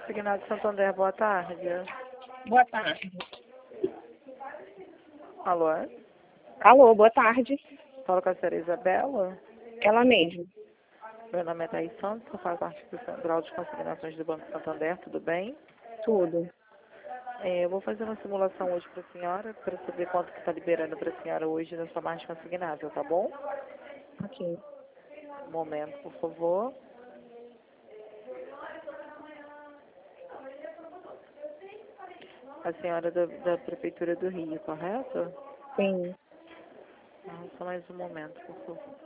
Consignado Santander, boa tarde. Boa tarde. Alô? Alô, boa tarde. Fala com a senhora Isabela. Ela mesmo. Meu nome é Thaís Santos, eu faço parte do Central de Consignações do Banco Santander, tudo bem? Tudo. Eu vou fazer uma simulação hoje para a senhora, para saber quanto que está liberando para a senhora hoje na sua margem consignável, tá bom? Ok. Um momento, por favor. A senhora da Prefeitura do Rio, correto? Sim. Só mais um momento, por favor.